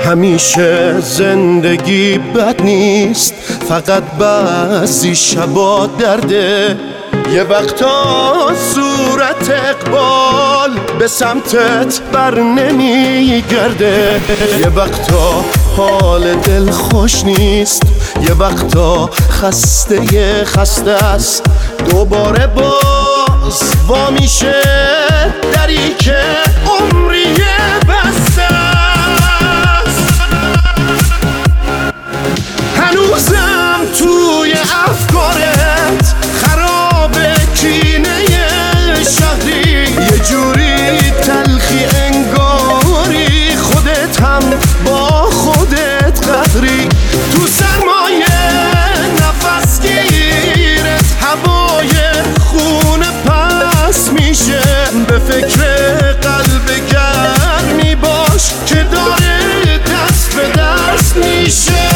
همیشه زندگی بد نیست، فقط بعضی شبا درده. یه وقتا صورت اقبال به سمتت بر نمیگرده، یه وقتا حال دل خوش نیست، یه وقتا خسته است. دوباره باز وا میشه دری که عمری بسته است. هنوزم توی افکارت خرابه کینه شهری، یه جوری تلخی انگاری خودت هم با خودت قهری. تو سرمایه نفس گیرت هوای خونه پس میشه، به فکر قلب گرمی باش که داره دست به دست میشه.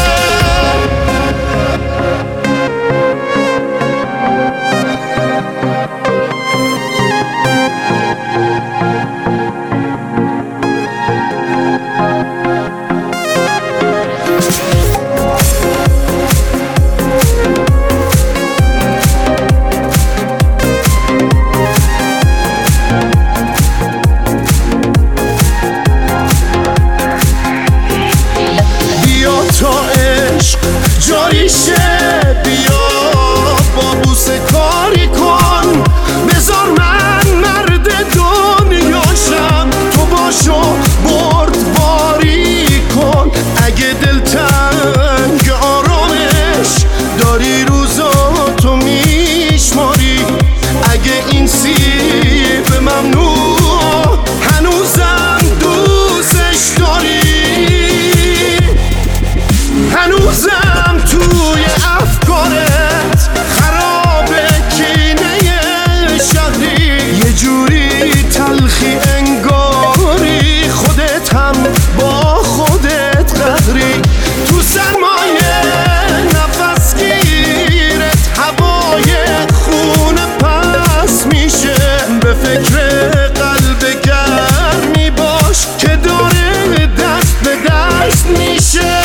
جاری شه بیا با بوسه کاری کن، بذار من مرد دنیاشم، تو باشو بردباری کن. اگه دلتنگ آرامش داری روزاتو میشماری، اگه این سیب ممنوع هنوزم دوستش داری، هنوزم توی افکارت خرابه کینه شهری، یه جوری تلخی انگاری خودت هم با خودت قهری. تو سرمایه نفس گیرت هوای خونه پس میشه، به فکر قلب گرمی باش که داره دست به دست میشه.